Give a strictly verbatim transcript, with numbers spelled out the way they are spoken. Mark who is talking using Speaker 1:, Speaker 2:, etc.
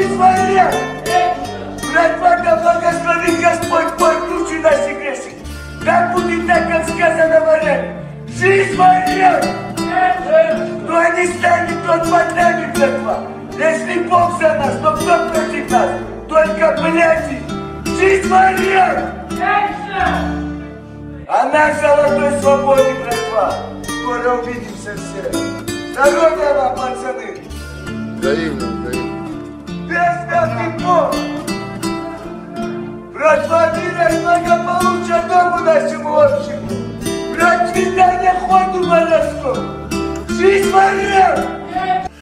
Speaker 1: Жизнь моя! Братва, да благословит Господь твой душу и наши греши. Так будет так, как сказано в Оре. Жизнь моя! Кто не станет, тот под нами, братва. Если Бог за нас, то кто против нас? Только бляди! Жизнь моя! А наш золотой свободы, братва. Скоро увидимся все. Здоровья вам, пацаны!
Speaker 2: Взаимно, взаимно.
Speaker 1: Бессмертный Бог!